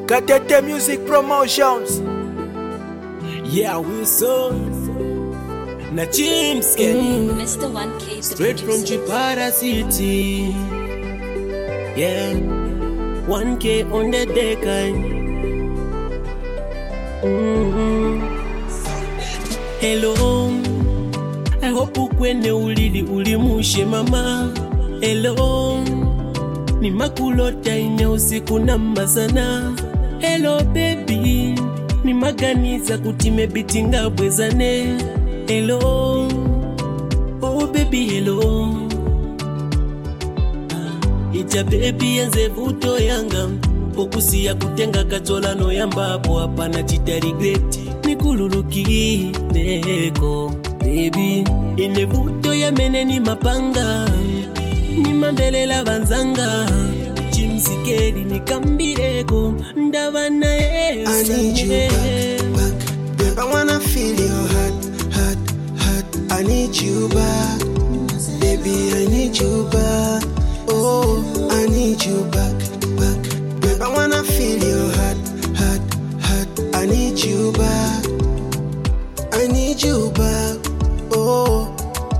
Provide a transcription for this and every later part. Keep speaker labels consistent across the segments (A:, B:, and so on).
A: Gatete Music Promotions.
B: Yeah, we so na James Kenny,
C: Mr. 1K,
B: straight from Chipara City. Yeah, 1K on the deck. Hello, I hope ukwene ulili ulimushe mama. Hello, ni makulota ine usiku na mbazana. Hello baby, ni maganiza kutime bitinga bwezane. Hello, oh baby hello. Ija baby yanze vuto yanga, okusi ya kutenga katola no yamba hapo hapana chita regret. Nikululuki neko baby, ine vuto ya mene ni mapanga, ni mambelela banzanga. Chimsikeli ni kambireko ndavana yesu.
D: I need you back, babe, I wanna feel your heart. I need you back, baby, I need you back. Oh, I need you back, babe, I wanna feel your heart. I need you back, I need you back. Oh.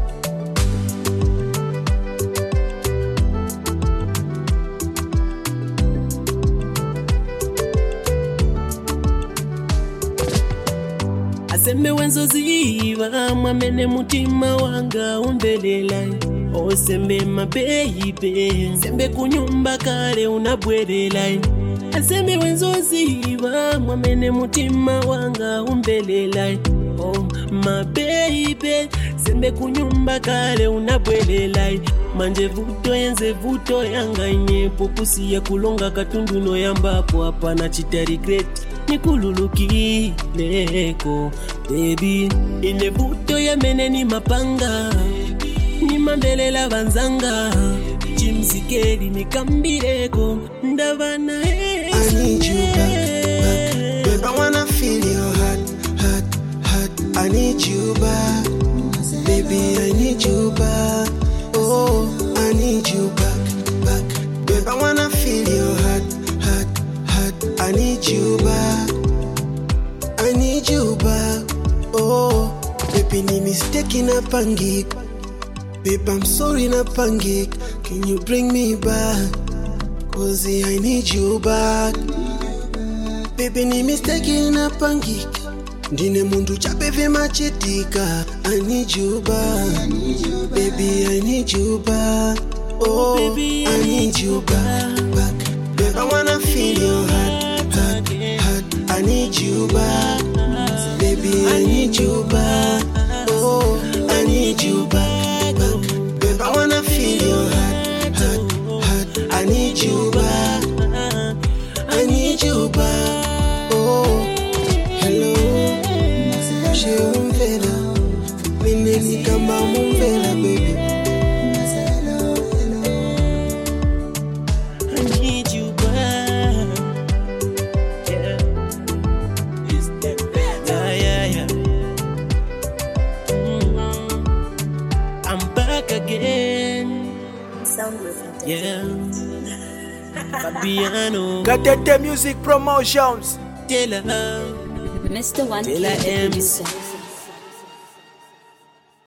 B: Asembe wenzo ziva mwamene mutima wanga umbelela. Osembe mabeibe, sembe kunyumba kale unabwelela. Asembe wenzo ziva mwamene mutima wanga umbelela. Oh mabeibe, sembe kunyumba kale unabwelela. Manje vuto yenze vuto yanga ine pokusi ya kulonga katundu no yamba hapo hapana chita regret. Nikululuki neko baby, ine vuto ya mene ni mapanga, ni mambelela banzanga. Chimsikeli ni kambireko ndavana yesu.
D: I need you back, babe, I wanna feel your heart. I need you back, baby, I need you back. Oh, I need you back, babe, I wanna feel your heart. I need you back, I need you back. Oh, baby, ni mistake na pangik. Babe, I'm sorry na pangik. Can you bring me back? Cause I need you back. Baby, ni mistake na pangik. Ndine mundu chapepe machitika. I need you back, baby, I need you back. Oh,
B: baby,
D: I need you back. Babe, I wanna feel your heart. I need you back, baby, I need you back. Oh, I need you back. Babe, I wanna feel your heart. I need you back, I need you back. Oh, hello, she umvela, mineni kamba umvela, baby.
B: I need you back. Yeah. It's that yeah. I'm back again.
C: Sound with
B: Yeah. Fabiano.
A: Gatete Music Promotions.
B: Tell her.
C: Mr. 1K,
B: Till I
C: the
B: am.
C: producer.